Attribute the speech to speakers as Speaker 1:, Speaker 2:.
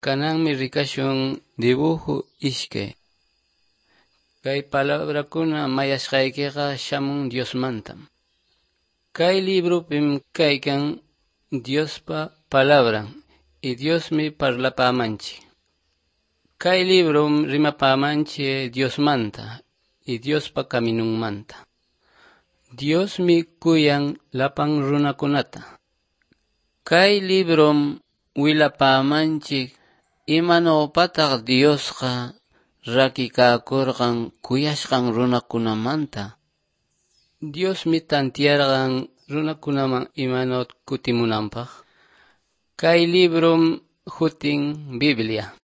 Speaker 1: Kananmi rikashun dibujo ishkay. Kay palabrakuna mayashqaykiqa shamun Diosmantam. Kay librupim kaykan Diospa palabran, y Diosmi parlapamanchik. Kay librum rimapamanchik Diosmanta, y Diospa caminunmanta. Diosmi kuyan lapan runakunata. Kay librum willapamanchik imanawpataq Diosqa rakikakurqan kuyashqan runakunamanta. Diosmi tantiyarqan runakunaman imanawta kutimunanpaq. Kay librum hutin Biblia.